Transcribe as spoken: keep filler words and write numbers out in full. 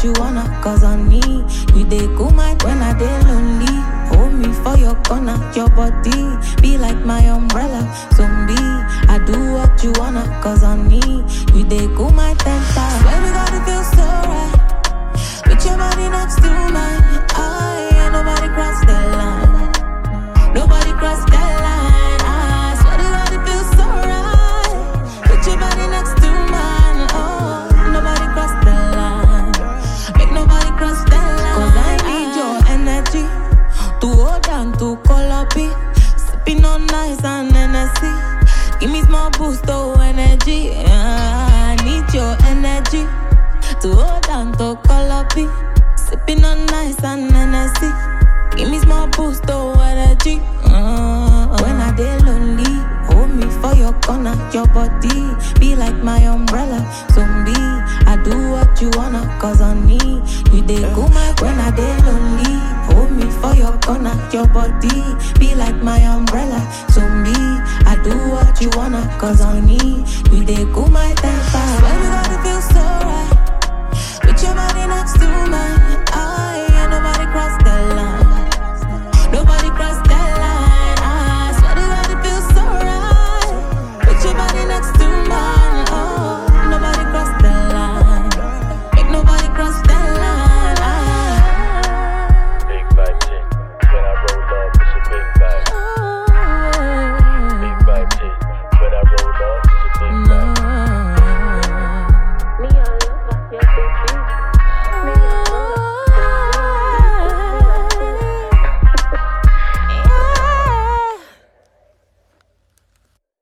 you wanna, cause I need you. They cool mind when I dey lonely. Hold me for your corner, your body be like my umbrella. Zombie, I do what you wanna, cause I need you. They cool my temper. Swear to God it feels so right. With your body next to mine, I ain't nobody cross the line. Nobody cross the line. I swear to God it feels so right. With your body next to mine, oh, nobody cross the line. Make nobody cross the line. Cause I need your energy to hold on, to call up it. Sipping on nice and N-S-C. Give me small boost, oh, energy. Yeah, I need your energy to hold on, to call up it. Sipping on nice and N-S-C. Give me small boost, oh, energy. Uh, when I dey lonely, hold me for your corner. Your body be like my umbrella. Zombie, I do what you wanna, cause I need you. Dey go my when I dey lonely. Hold me for your corner. Your body be like my umbrella. Zombie, I do what you wanna, cause I need you. Dey go